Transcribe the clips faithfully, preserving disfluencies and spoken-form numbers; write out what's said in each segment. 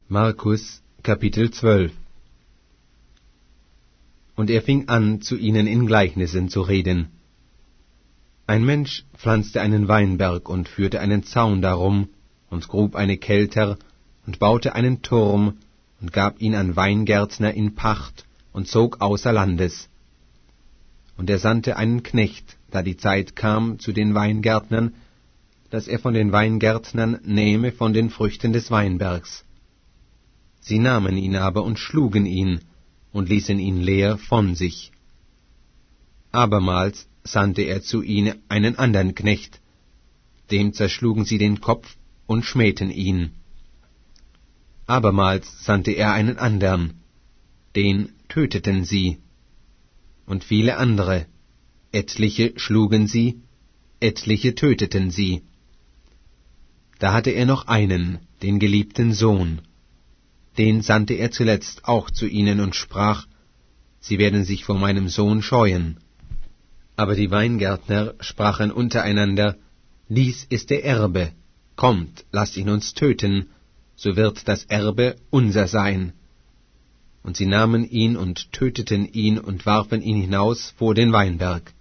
Markus, Kapitel zwölf. Und er fing an, zu ihnen in Gleichnissen zu reden. Ein Mensch pflanzte einen Weinberg und führte einen Zaun darum und grub eine Kelter und baute einen Turm und gab ihn an Weingärtner in Pacht und zog außer Landes. Und er sandte einen Knecht, da die Zeit kam, zu den Weingärtnern, dass er von den Weingärtnern nähme von den Früchten des Weinbergs. Sie nahmen ihn aber und schlugen ihn und ließen ihn leer von sich. Abermals sandte er zu ihnen einen andern Knecht, dem zerschlugen sie den Kopf und schmähten ihn. Abermals sandte er einen andern, den töteten sie. Und viele andere, etliche schlugen sie, etliche töteten sie. Da hatte er noch einen, den geliebten Sohn. Den sandte er zuletzt auch zu ihnen und sprach, Sie werden sich vor meinem Sohn scheuen. Aber die Weingärtner sprachen untereinander, Dies ist der Erbe, kommt, lasst ihn uns töten, so wird das Erbe unser sein. Und sie nahmen ihn und töteten ihn und warfen ihn hinaus vor den Weinberg.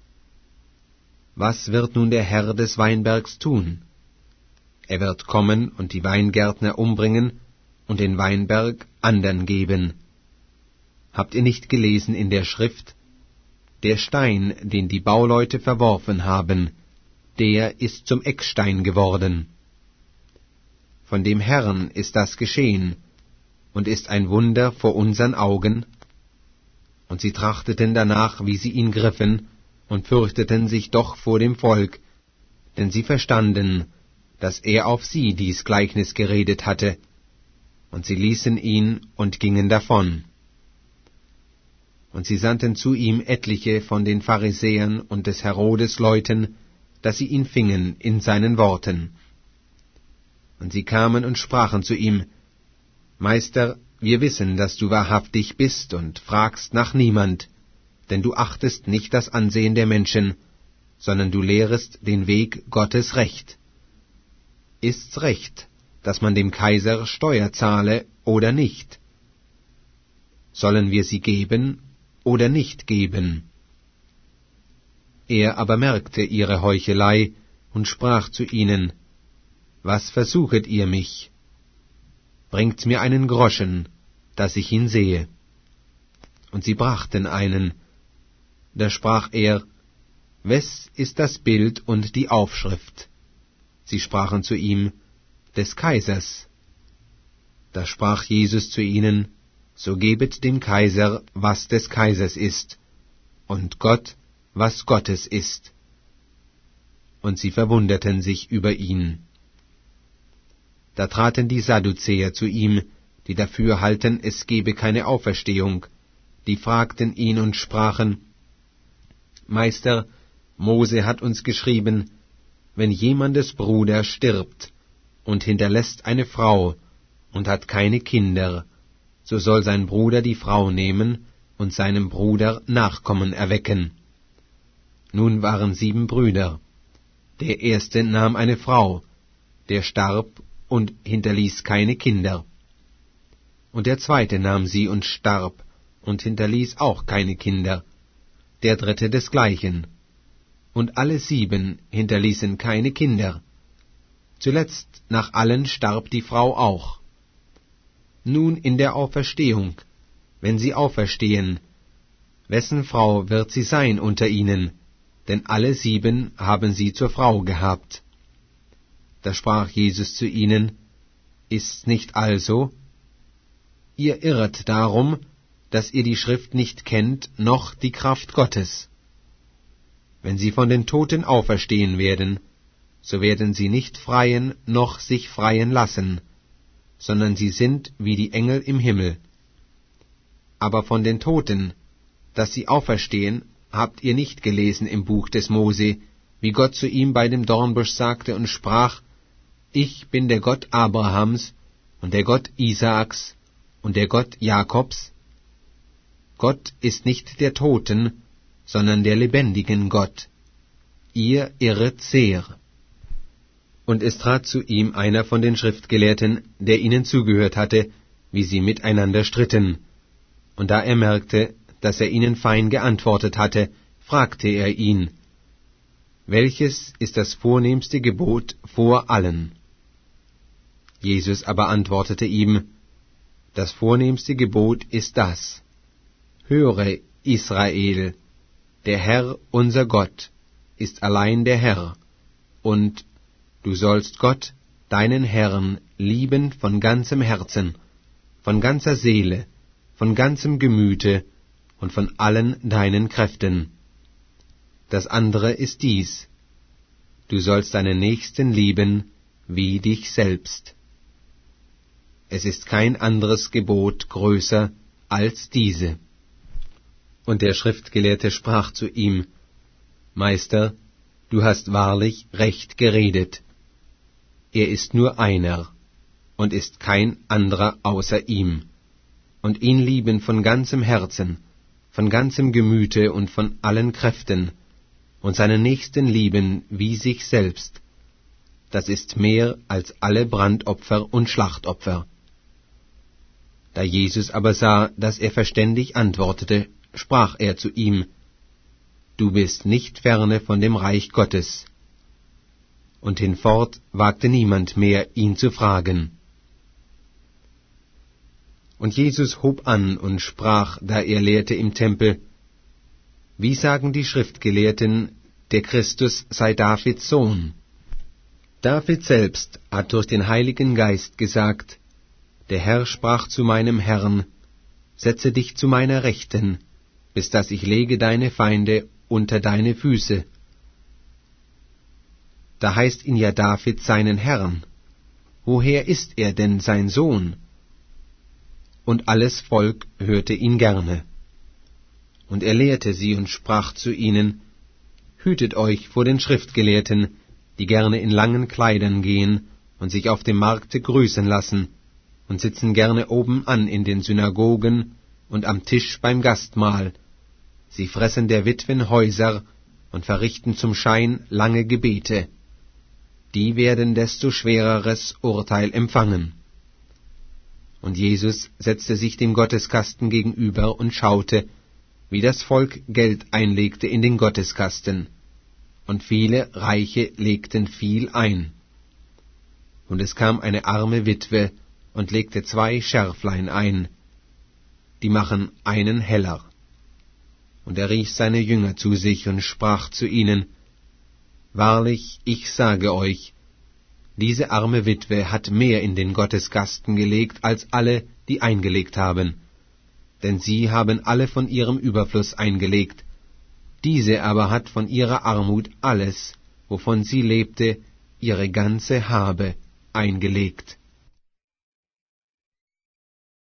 Was wird nun der Herr des Weinbergs tun? Er wird kommen und die Weingärtner umbringen und den Weinberg andern geben. Habt ihr nicht gelesen in der Schrift, der Stein, den die Bauleute verworfen haben, der ist zum Eckstein geworden. Von dem Herrn ist das geschehen, und ist ein Wunder vor unseren Augen. Und sie trachteten danach, wie sie ihn griffen, und fürchteten sich doch vor dem Volk, denn sie verstanden, dass er auf sie dies Gleichnis geredet hatte, und sie ließen ihn und gingen davon. Und sie sandten zu ihm etliche von den Pharisäern und des Herodes Leuten, dass sie ihn fingen in seinen Worten. Und sie kamen und sprachen zu ihm, Meister, wir wissen, dass du wahrhaftig bist und fragst nach niemand, denn du achtest nicht das Ansehen der Menschen, sondern du lehrest den Weg Gottes Recht. Ist's recht, dass man dem Kaiser Steuer zahle oder nicht? Sollen wir sie geben oder nicht geben? Er aber merkte ihre Heuchelei und sprach zu ihnen, Was versuchet ihr mich? Bringt mir einen Groschen, dass ich ihn sehe. Und sie brachten einen. Da sprach er, Wes ist das Bild und die Aufschrift? Sie sprachen zu ihm, des Kaisers. Da sprach Jesus zu ihnen, So gebet dem Kaiser, was des Kaisers ist, und Gott, was Gottes ist. Und sie verwunderten sich über ihn. Da traten die Sadduzäer zu ihm, die dafür halten, es gebe keine Auferstehung, die fragten ihn und sprachen, Meister, Mose hat uns geschrieben, wenn jemandes Bruder stirbt und hinterlässt eine Frau und hat keine Kinder, so soll sein Bruder die Frau nehmen und seinem Bruder Nachkommen erwecken. Nun waren sieben Brüder. Der erste nahm eine Frau, der starb und hinterließ keine Kinder. Und der zweite nahm sie und starb und hinterließ auch keine Kinder. Der dritte desgleichen. Und alle sieben hinterließen keine Kinder. Zuletzt nach allen starb die Frau auch. Nun in der Auferstehung, wenn sie auferstehen, wessen Frau wird sie sein unter ihnen? Denn alle sieben haben sie zur Frau gehabt. Da sprach Jesus zu ihnen, Ist's nicht also? Ihr irret darum, dass ihr die Schrift nicht kennt, noch die Kraft Gottes. Wenn sie von den Toten auferstehen werden, so werden sie nicht freien noch sich freien lassen, sondern sie sind wie die Engel im Himmel. Aber von den Toten, dass sie auferstehen, habt ihr nicht gelesen im Buch des Mose, wie Gott zu ihm bei dem Dornbusch sagte und sprach, Ich bin der Gott Abrahams und der Gott Isaaks und der Gott Jakobs? Gott ist nicht der Toten, sondern der lebendigen Gott. Ihr irret sehr. Und es trat zu ihm einer von den Schriftgelehrten, der ihnen zugehört hatte, wie sie miteinander stritten. Und da er merkte, dass er ihnen fein geantwortet hatte, fragte er ihn: Welches ist das vornehmste Gebot vor allen? Jesus aber antwortete ihm: Das vornehmste Gebot ist das: Höre, Israel, der Herr, unser Gott, ist allein der Herr, und du sollst Gott, deinen Herrn, lieben von ganzem Herzen, von ganzer Seele, von ganzem Gemüte und von allen deinen Kräften. Das andere ist dies: Du sollst deinen Nächsten lieben wie dich selbst. Es ist kein anderes Gebot größer als diese. Und der Schriftgelehrte sprach zu ihm: Meister, du hast wahrlich recht geredet. Er ist nur einer, und ist kein anderer außer ihm, und ihn lieben von ganzem Herzen, von ganzem Gemüte und von allen Kräften, und seinen Nächsten lieben wie sich selbst, das ist mehr als alle Brandopfer und Schlachtopfer. Da Jesus aber sah, dass er verständig antwortete, sprach er zu ihm: Du bist nicht ferne von dem Reich Gottes. Und hinfort wagte niemand mehr, ihn zu fragen. Und Jesus hob an und sprach, da er lehrte im Tempel: Wie sagen die Schriftgelehrten, der Christus sei Davids Sohn? David selbst hat durch den Heiligen Geist gesagt: Der Herr sprach zu meinem Herrn: Setze dich zu meiner Rechten, bis dass ich lege deine Feinde unter deine Füße. Da heißt ihn ja David seinen Herrn. Woher ist er denn sein Sohn? Und alles Volk hörte ihn gerne. Und er lehrte sie und sprach zu ihnen: Hütet euch vor den Schriftgelehrten, die gerne in langen Kleidern gehen und sich auf dem Markte grüßen lassen und sitzen gerne oben an in den Synagogen und am Tisch beim Gastmahl. Sie fressen der Witwen Häuser und verrichten zum Schein lange Gebete. Die werden desto schwereres Urteil empfangen. Und Jesus setzte sich dem Gotteskasten gegenüber und schaute, wie das Volk Geld einlegte in den Gotteskasten, und viele Reiche legten viel ein. Und es kam eine arme Witwe und legte zwei Scherflein ein, die machen einen Heller. Und er rief seine Jünger zu sich und sprach zu ihnen: Wahrlich, ich sage euch, diese arme Witwe hat mehr in den Gotteskasten gelegt als alle, die eingelegt haben. Denn sie haben alle von ihrem Überfluss eingelegt. Diese aber hat von ihrer Armut alles, wovon sie lebte, ihre ganze Habe eingelegt.